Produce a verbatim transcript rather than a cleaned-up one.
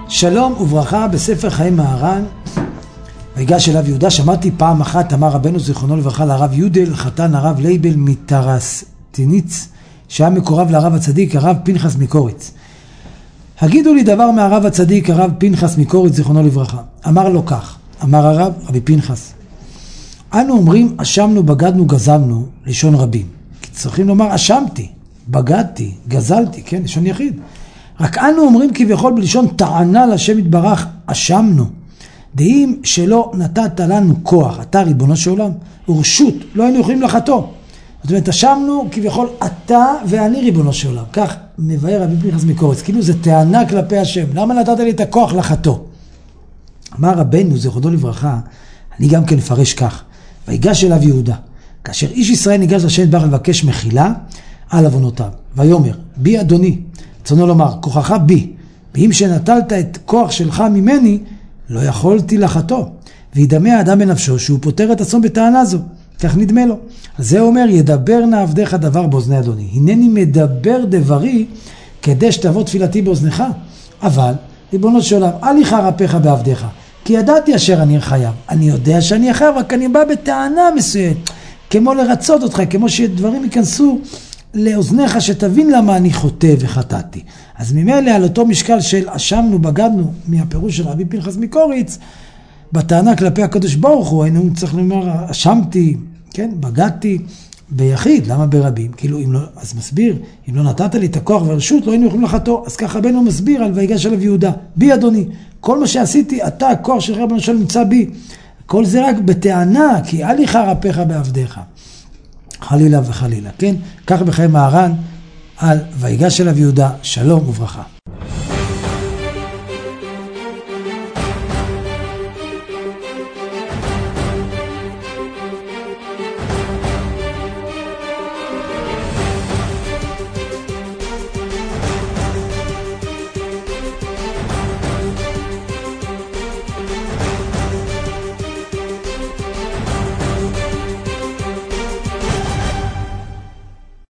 שלום וברכה בספר חיי מהר"ן. ויגש אליו יהודה, שמעתי פעם אחת, אמר רבנו זיכרונו לברכה לרב יודל, חתן הרב לייבל מטרסטיניץ, שהיה מקורב לרב הצדיק, הרב פנחס מקוריץ. הגידו לי דבר מהרב הצדיק, הרב פנחס מקוריץ, זיכרונו לברכה. אמר לו כך, אמר הרב, רבי פנחס, אנו אומרים, אשמנו, בגדנו, גזלנו, לשון רבים. כי צריכים לומר, אשמתי, בגדתי, גזלתי, כן, לשון יחיד. רק אנו אומרים כביכול בלשון טענה לשם יתברך, אשמנו. דהים שלא נתת לנו כוח, אתה ריבונו של עולם, ורשות, לא היינו יכולים לחתו. זאת אומרת, אשמנו כביכול אתה ואני ריבונו של עולם. כך מבאר רבי פנחס מקוריץ, כאילו זה טענה כלפי השם. למה נתת לי את הכוח לחתו? אמר רבנו, זיכרונו לברכה, אני גם כן מפרש כך. ויגש אליו יהודה, כאשר איש ישראל ניגש לשם יתברך לבקש מחילה על עוונותיו. ויאמר, בי אדוני, רצונו לומר, כוחך בי, ואם שנטלת את כוח שלך ממני, לא יכולתי לחתו. וידמה האדם בנפשו שהוא פותר את עצמו בטענה זו. כך נדמה לו. אז זה אומר, ידבר נא עבדיך דבר באוזני אדוני. הנני מדבר דברי כדי שתבוא תפילתי באוזנך. אבל, ריבונו של עולם, אל יחרפך בעבדיך. כי ידעתי אשר אני חייב. אני יודע שאני חייב, רק אני בא בטענה מסוימת. כמו לרצות אותך, כמו שדברים ייכנסו לאוזניך, שתבין למה אני חוטא וחטאתי. אז ממילא על אותו משקל של אשמנו, בגדנו, מהפירוש של רבי פנחס מקוריץ, בטענה כלפי הקדוש ברוך הוא, היינו צריך לומר, אשמתי, כן, בגדתי ביחיד, למה ברבים? כאילו, אם לא, אז מסביר, אם לא נתת לי את הכוח והרשות, לא היינו יכולים לחתו. אז ככה רבנו מסביר על ויגש אליו יהודה, בי אדוני, כל מה שעשיתי, אתה, הכוח שלך רבנו של נמצא בי. כל זה רק בטענה, כי אל יחרפך בעבדיך. חלילה וחלילה, כן? כך בחיי מהר"ן על ויגש אליו יהודה, שלום וברכה.